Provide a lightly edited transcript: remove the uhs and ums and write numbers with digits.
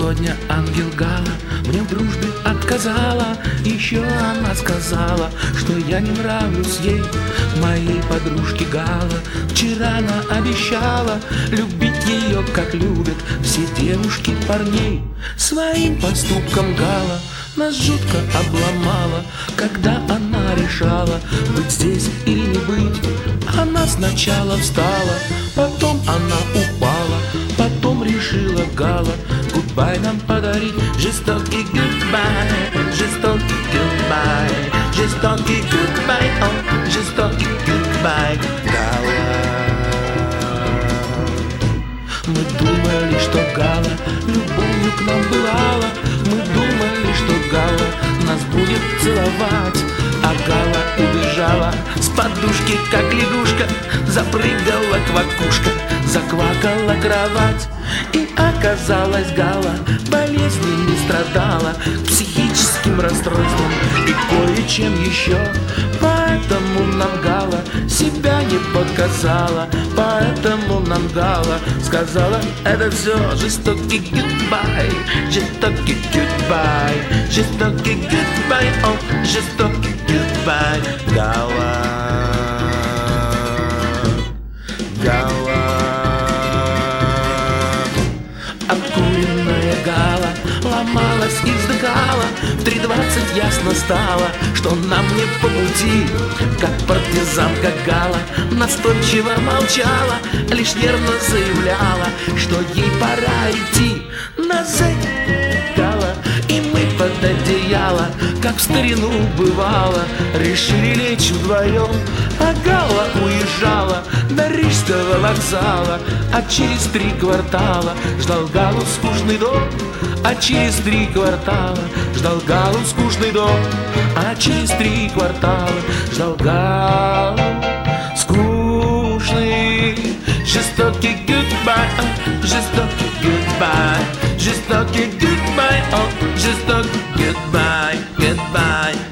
Сегодня ангел Гала мне в дружбе отказала. Еще она сказала, что я не нравлюсь ей, моей подружке Гала. Вчера она обещала любить ее, как любят все девушки парней. Своим поступком Гала нас жутко обломала. Когда она решала, быть здесь или не быть, она сначала встала, потом она упала, потом решила Гала гудбай нам подарить. Жестокий гудбай, жестокий гудбай, жестокий гудбай, о, жестокий гудбай, Гала. Мы думали, что Гала любовью к нам бывала, мы думали, что Гала нас будет целовать, а Гала убежала с подушки, как лягушка, запрыгала квакушка, заквакала кровать. И оказалось, Гала болезнью не страдала, психическим расстройством и кое-чем еще. Поэтому нам Гала себя не показала, поэтому нам Гала сказала: это все жестокий гудбай, жестокий гудбай, жестокий гудбай, о, жестокий гудбай, Гала, Гала. Обкуренная Гала ломалась и вздыхала. В 3:20 ясно стало, что нам не по пути. Как партизанка Гала настойчиво молчала, лишь нервно заявляла, что ей пора идти. Нас Гала, и мы под одеяло, как в старину бывало, решили лечь вдвоем. А Гала уезжала до Рижского вокзала, а через 3 квартала ждал Галу скучный дом. А через 3 квартала ждал Галу скучный дом. А через 3 квартала ждал Галу скучный, жестокий гудбай, жестокий гудбай, жестокий гудбай, о, жестокий гудбай, гудбай.